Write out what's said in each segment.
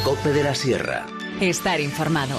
COPE de la Sierra. Estar informado.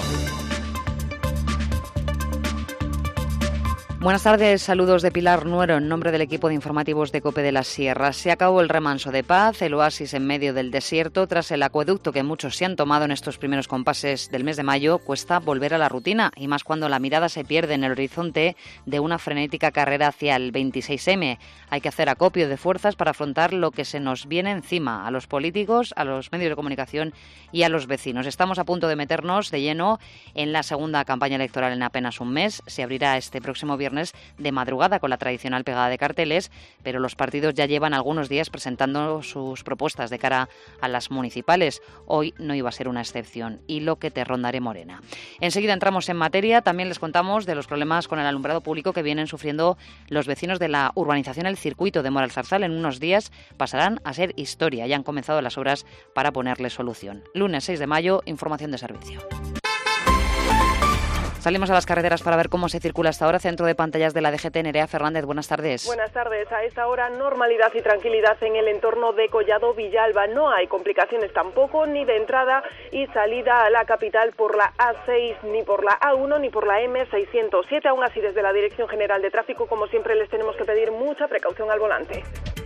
Buenas tardes, saludos de Pilar Nuero en nombre del equipo de informativos de COPE de la Sierra. Se acabó el remanso de paz, el oasis en medio del desierto. Tras el acueducto que muchos se han tomado en estos primeros compases del mes de mayo, cuesta volver a la rutina, y más cuando la mirada se pierde en el horizonte de una frenética carrera hacia el 26M. Hay que hacer acopio de fuerzas para afrontar lo que se nos viene encima, a los políticos, a los medios de comunicación y a los vecinos. Estamos a punto de meternos de lleno en la segunda campaña electoral en apenas un mes. Se abrirá este próximo viernes de madrugada con la tradicional pegada de carteles, pero los partidos ya llevan algunos días presentando sus propuestas de cara a las municipales. Hoy no iba a ser una excepción, y lo que te rondaré morena. Enseguida entramos en materia. También les contamos de los problemas con el alumbrado público que vienen sufriendo los vecinos de la urbanización El Circuito de Moralzarzal. En unos días pasarán a ser historia. Ya han comenzado las obras para ponerle solución. Lunes 6 de mayo, información de servicio. Salimos a las carreteras para ver cómo se circula hasta ahora. Centro de pantallas de la DGT, Nerea Fernández, buenas tardes. Buenas tardes. A esta hora, normalidad y tranquilidad en el entorno de Collado Villalba. No hay complicaciones tampoco, ni de entrada y salida a la capital por la A6, ni por la A1, ni por la M607. Aún así, desde la Dirección General de Tráfico, como siempre, les tenemos que pedir mucha precaución al volante.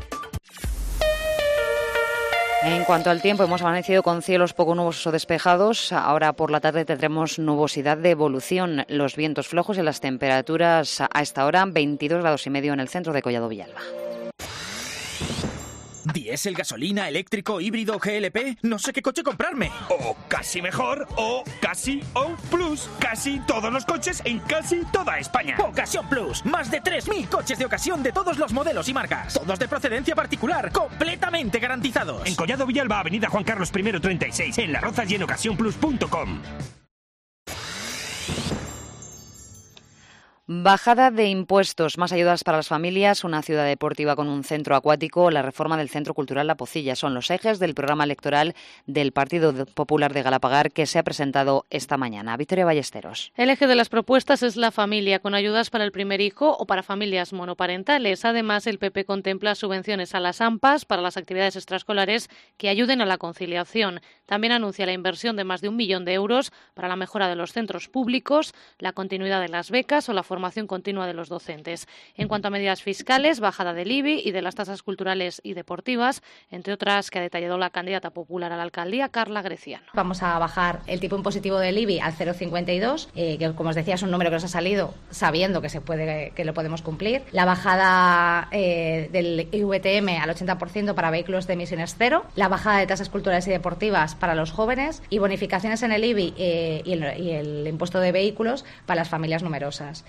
En cuanto al tiempo, hemos amanecido con cielos poco nubosos o despejados. Ahora por la tarde tendremos nubosidad de evolución, los vientos flojos y las temperaturas a esta hora 22,5 grados en el centro de Collado Villalba. ¿Diésel, gasolina, eléctrico, híbrido, GLP? No sé qué coche comprarme. O casi mejor, o casi, o plus. Casi todos los coches en casi toda España. Ocasión Plus. Más de 3.000 coches de ocasión de todos los modelos y marcas. Todos de procedencia particular, completamente garantizados. En Collado Villalba, avenida Juan Carlos I 36, en Las Rozas y en ocasiónplus.com. Bajada de impuestos, más ayudas para las familias, una ciudad deportiva con un centro acuático, la reforma del Centro Cultural La Pocilla. Son los ejes del programa electoral del Partido Popular de Galapagar que se ha presentado esta mañana. Victoria Ballesteros. El eje de las propuestas es la familia, con ayudas para el primer hijo o para familias monoparentales. Además, el PP contempla subvenciones a las AMPAs para las actividades extraescolares que ayuden a la conciliación. También anuncia la inversión de más de 1 millón de euros para la mejora de los centros públicos, la continuidad de las becas o la formación continua de los docentes. En cuanto a medidas fiscales, bajada del IBI y de las tasas culturales y deportivas, entre otras que ha detallado la candidata popular a la alcaldía, Carla Greciano. Vamos a bajar el tipo impositivo del IBI al 0,52, que como os decía es un número que nos ha salido sabiendo que lo podemos cumplir. La bajada del IVTM al 80% para vehículos de emisiones cero, la bajada de tasas culturales y deportivas para los jóvenes y bonificaciones en el IBI y el impuesto de vehículos para las familias numerosas.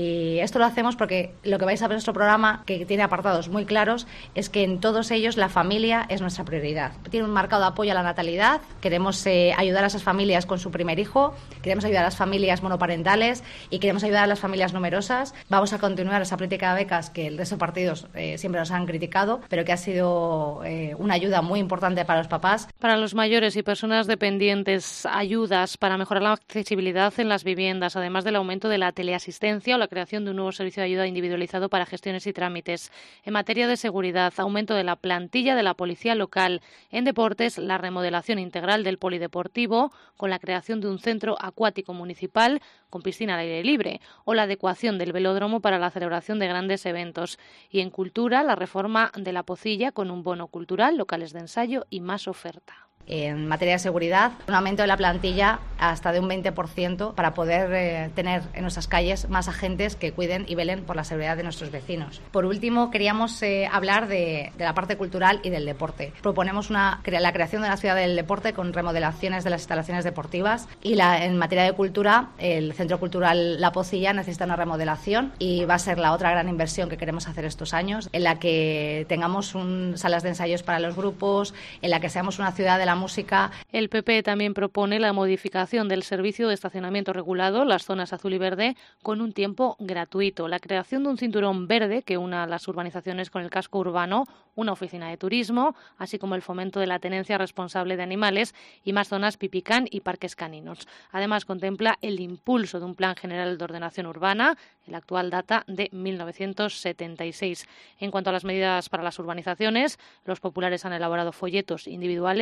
Y esto lo hacemos porque lo que vais a ver en nuestro programa, que tiene apartados muy claros, es que en todos ellos la familia es nuestra prioridad. Tiene un marcado apoyo a la natalidad, queremos ayudar a esas familias con su primer hijo, queremos ayudar a las familias monoparentales y queremos ayudar a las familias numerosas. Vamos a continuar esa política de becas que el resto de partidos siempre nos han criticado, pero que ha sido una ayuda muy importante para los papás. Para los mayores y personas dependientes, ayudas para mejorar la accesibilidad en las viviendas, además del aumento de la teleasistencia o la creación de un nuevo servicio de ayuda individualizado para gestiones y trámites. En materia de seguridad, aumento de la plantilla de la policía local. En deportes, la remodelación integral del polideportivo con la creación de un centro acuático municipal con piscina al aire libre o la adecuación del velódromo para la celebración de grandes eventos. Y en cultura, la reforma de la Pocilla con un bono cultural, locales de ensayo y más oferta. En materia de seguridad, un aumento de la plantilla hasta de un 20% para poder tener en nuestras calles más agentes que cuiden y velen por la seguridad de nuestros vecinos. Por último, queríamos hablar de la parte cultural y del deporte. Proponemos la creación de una ciudad del deporte con remodelaciones de las instalaciones deportivas y en materia de cultura, el Centro Cultural La Pocilla necesita una remodelación y va a ser la otra gran inversión que queremos hacer estos años, en la que tengamos salas de ensayos para los grupos, en la que seamos una ciudad de la música. El PP también propone la modificación del servicio de estacionamiento regulado, las zonas azul y verde, con un tiempo gratuito, la creación de un cinturón verde que una las urbanizaciones con el casco urbano, una oficina de turismo, así como el fomento de la tenencia responsable de animales y más zonas pipicán y parques caninos. Además, contempla el impulso de un plan general de ordenación urbana, el actual data de 1976. En cuanto a las medidas para las urbanizaciones, los populares han elaborado folletos individuales para cada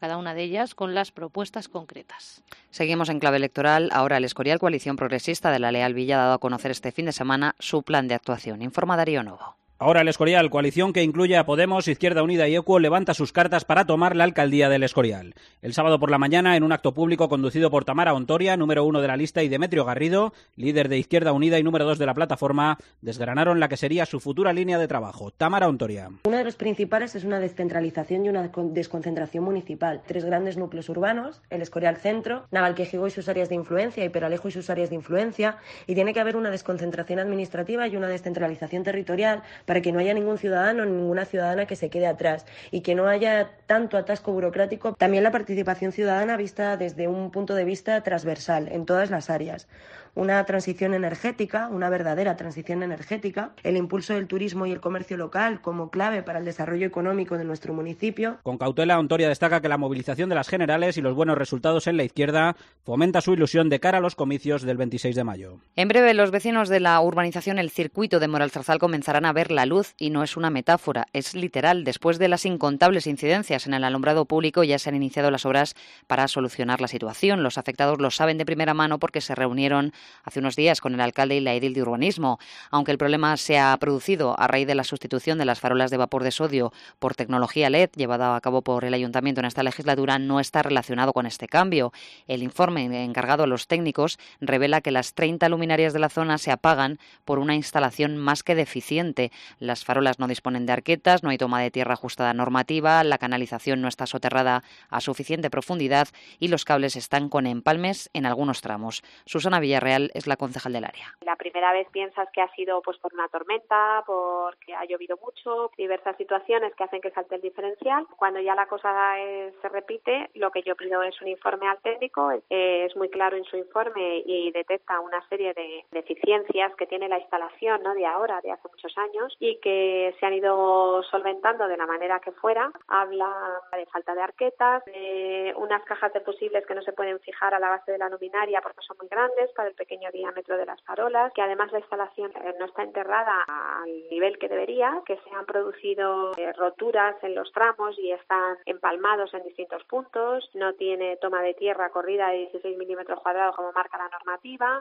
cada una de ellas con las propuestas concretas. Seguimos en clave electoral. Ahora el Escorial, coalición progresista de la Leal Villa, ha dado a conocer este fin de semana su plan de actuación. Informa Darío Novo. Ahora el Escorial, coalición que incluye a Podemos, Izquierda Unida y ECUO, levanta sus cartas para tomar la alcaldía del Escorial. El sábado por la mañana, en un acto público conducido por Tamara Ontoria, número 1 de la lista, y Demetrio Garrido, líder de Izquierda Unida y número 2 de la plataforma, desgranaron la que sería su futura línea de trabajo. Tamara Ontoria. Uno de los principales es una descentralización y una desconcentración municipal. 3 grandes núcleos urbanos, el Escorial Centro, Navalquejigo y sus áreas de influencia y Peralejo y sus áreas de influencia, y tiene que haber una desconcentración administrativa y una descentralización territorial para que no haya ningún ciudadano ni ninguna ciudadana que se quede atrás y que no haya tanto atasco burocrático. También la participación ciudadana vista desde un punto de vista transversal en todas las áreas. Una transición energética, una verdadera transición energética, el impulso del turismo y el comercio local como clave para el desarrollo económico de nuestro municipio. Con cautela, Ontoria destaca que la movilización de las generales y los buenos resultados en la izquierda fomenta su ilusión de cara a los comicios del 26 de mayo. En breve, los vecinos de la urbanización El Circuito de Moralzarzal comenzarán a ver la luz, y no es una metáfora, es literal. Después de las incontables incidencias en el alumbrado público, ya se han iniciado las obras para solucionar la situación. Los afectados lo saben de primera mano porque se reunieron hace unos días con el alcalde y la edil de urbanismo. Aunque el problema se ha producido a raíz de la sustitución de las farolas de vapor de sodio por tecnología LED llevada a cabo por el ayuntamiento en esta legislatura, no está relacionado con este cambio. El informe encargado a los técnicos revela que las 30 luminarias de la zona se apagan por una instalación más que deficiente. Las farolas no disponen de arquetas, no hay toma de tierra ajustada normativa, la canalización no está soterrada a suficiente profundidad y los cables están con empalmes en algunos tramos. Susana Villarreal es la concejal del área. La primera vez piensas que ha sido por una tormenta, porque ha llovido mucho, diversas situaciones que hacen que salte el diferencial. Cuando ya la cosa se repite, lo que yo pido es un informe al técnico, es muy claro en su informe y detecta una serie de deficiencias que tiene la instalación, no de ahora, de hace muchos años, y que se han ido solventando de la manera que fuera. Habla de falta de arquetas, de unas cajas de fusibles que no se pueden fijar a la base de la luminaria porque son muy grandes para el pequeño diámetro de las farolas, que además la instalación no está enterrada al nivel que debería, que se han producido roturas en los tramos y están empalmados en distintos puntos, no tiene toma de tierra corrida de 16 milímetros cuadrados como marca la normativa.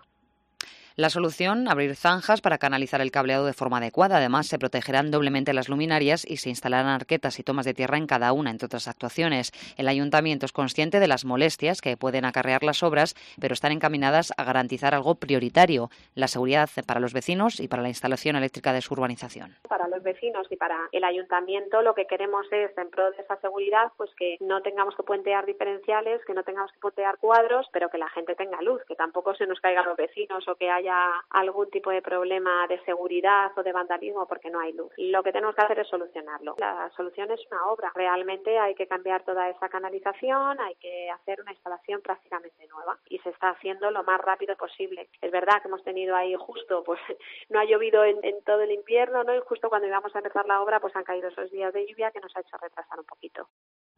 La solución, abrir zanjas para canalizar el cableado de forma adecuada. Además, se protegerán doblemente las luminarias y se instalarán arquetas y tomas de tierra en cada una, entre otras actuaciones. El ayuntamiento es consciente de las molestias que pueden acarrear las obras, pero están encaminadas a garantizar algo prioritario, la seguridad para los vecinos y para la instalación eléctrica de su urbanización. Para los vecinos y para el ayuntamiento lo que queremos es, en pro de esa seguridad, pues que no tengamos que puentear diferenciales, que no tengamos que puentear cuadros, pero que la gente tenga luz, que tampoco se nos caigan los vecinos o que haya algún tipo de problema de seguridad o de vandalismo porque no hay luz. Lo que tenemos que hacer es solucionarlo. La solución es una obra. Realmente hay que cambiar toda esa canalización, hay que hacer una instalación prácticamente nueva y se está haciendo lo más rápido posible. Es verdad que hemos tenido ahí justo, pues no ha llovido en todo el invierno, ¿no? Y justo cuando íbamos a empezar la obra, pues han caído esos días de lluvia que nos ha hecho retrasar un poquito.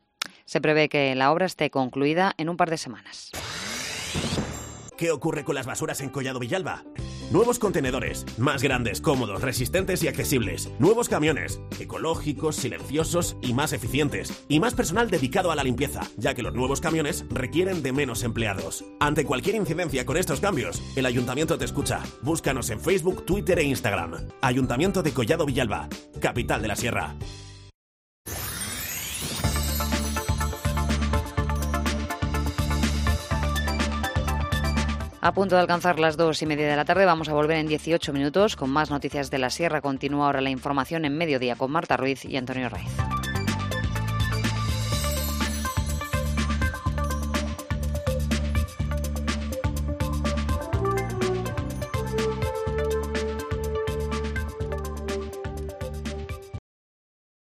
Se prevé que la obra esté concluida en un par de semanas. ¿Qué ocurre con las basuras en Collado Villalba? Nuevos contenedores, más grandes, cómodos, resistentes y accesibles. Nuevos camiones, ecológicos, silenciosos y más eficientes. Y más personal dedicado a la limpieza, ya que los nuevos camiones requieren de menos empleados. Ante cualquier incidencia con estos cambios, el Ayuntamiento te escucha. Búscanos en Facebook, Twitter e Instagram. Ayuntamiento de Collado Villalba, capital de la Sierra. A punto de alcanzar las 2:30 de la tarde, vamos a volver en 18 minutos con más noticias de la Sierra. Continúa ahora la información en Mediodía con Marta Ruiz y Antonio Raiz.